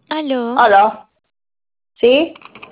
Aló. Hola. ¿Sí?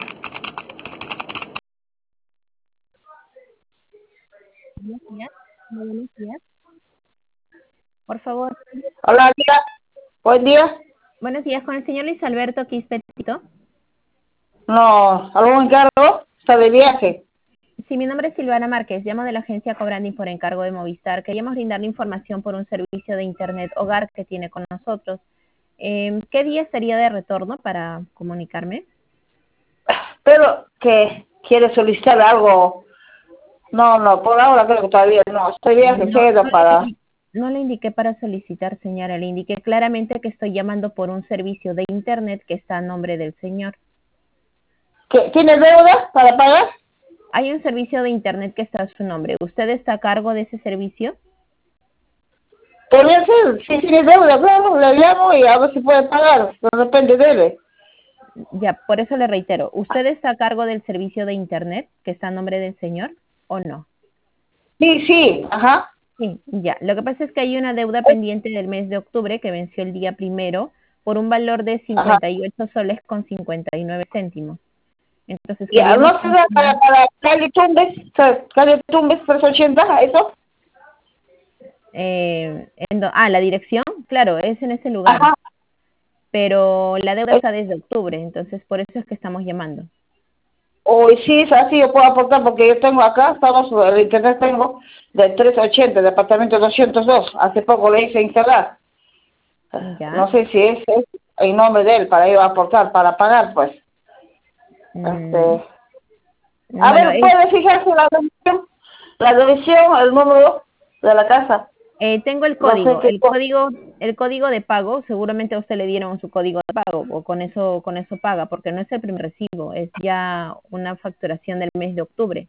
Buenos días. Muy buenos días. Por favor. Hola, tía. Buen día. Buenos días, con el señor Luis Alberto Quispetito. No, ¿algún encargo? ¿Está de viaje? Sí, mi nombre es Silvana Márquez, llamo de la agencia Cobranding por encargo de Movistar. Queríamos brindarle información por un servicio de Internet Hogar que tiene con nosotros. ¿Qué día sería de retorno para comunicarme? Pero que quiere solicitar algo. No, por ahora creo que todavía no. Estoy viajero para... No le indiqué para solicitar, señora, le indiqué claramente que estoy llamando por un servicio de Internet que está a nombre del señor. ¿Tiene deuda para pagar? Hay un servicio de Internet que está a su nombre. ¿Usted está a cargo de ese servicio? Podría ser, si tiene deuda, claro, le llamo y a ver si puede pagar. De repente debe. Ya, por eso le reitero, ¿usted está a cargo del servicio de Internet que está a nombre del señor o no? Sí, ajá. Sí, ya. Lo que pasa es que hay una deuda pendiente del mes de octubre que venció el día primero por un valor de Ajá. 58 soles con 59 céntimos. Entonces Ya, queríamos no se da para Cali Tumbes, Cali Tumbes 380, ¿eso? la dirección, claro, es en ese lugar, Ajá. pero la deuda está desde octubre, entonces por eso es que estamos llamando. O sí, es así, yo puedo aportar porque yo tengo acá, estamos, el internet tengo de 380, departamento 202. Hace poco le hice instalar. Ya. No sé si es en nombre de él para ir a aportar, para pagar, pues. A Bueno, ver, ¿puede fijarse la dirección, el número de la casa? tengo el No sé código, qué el código de pago, seguramente a usted le dieron su código de pago, o con eso paga, porque no es el primer recibo, es ya una facturación del mes de octubre.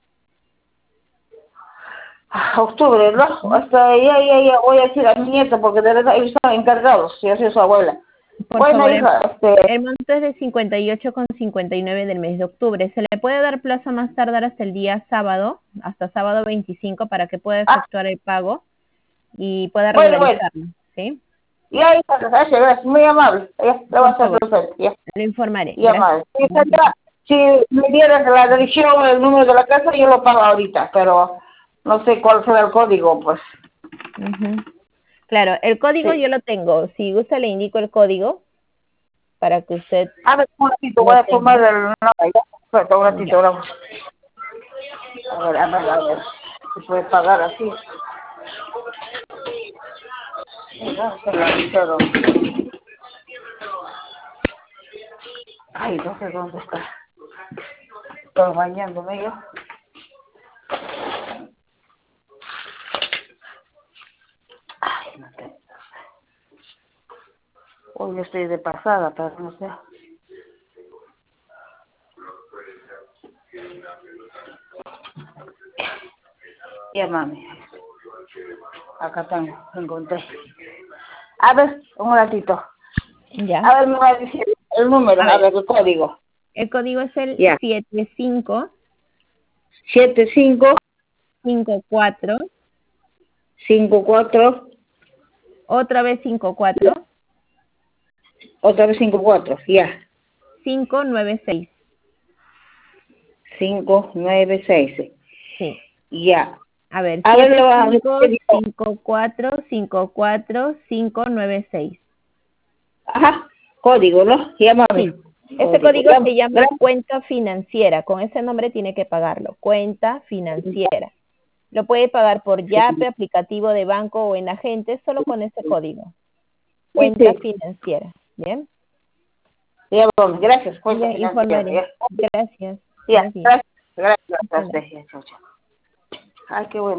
octubre, ¿no? Hasta ya voy a decir a mi nieto porque de verdad ellos están encargados, yo soy su abuela. Por Bueno, favor, hija, el monto es de 58,59 del mes de octubre. Se le puede dar plazo más tardar hasta el día sábado, hasta sábado 25, para que pueda efectuar el pago y pueda bueno, regularizarlo, ¿sí? ya, hija, gracias, muy amable. Ya, le voy a Por hacer favor, presente, ya. le informaré. Y Gracias. amable. Si me dieras la dirección, el número de la casa, yo lo pago ahorita, pero no sé cuál será el código, pues. Ujú. Claro, el código Sí. yo lo tengo. Si gusta, le indico el código para que usted A ver, un ratito, voy lo a tomar tenga. el... No, ya, espera, un Ya. ratito, vamos. A ver, se puede pagar así. Ya, se la avisaron. Ay, no sé dónde está. Estoy bañándome yo. Ay, no sé. Hoy yo estoy de pasada, pero no sé. Ya, mami. Acá tengo, encontré. A ver, un ratito. Ya. A ver, me va a decir el número, A a ver, ver, el código. el código es el Ya. 75 75 54, 54, otra vez 54, otra vez 54, ya. 596. 596, Sí. ya. A ver, A ver, le va a decir. 7554-596. Ajá, código, ¿no? Ya, mami. Sí. Ese código se llama cuenta financiera. Con ese nombre tiene que pagarlo. Cuenta financiera. Lo puede pagar por Yape, aplicativo de banco o en agente, solo con ese código. Cuenta Sí. financiera. ¿Bien? Ya, mami, gracias, cuenta Ya financiera, informaré. ya. Gracias. Ya, Buenos días. gracias, Hasta luego. ya, chao, chao. Ay, qué bueno.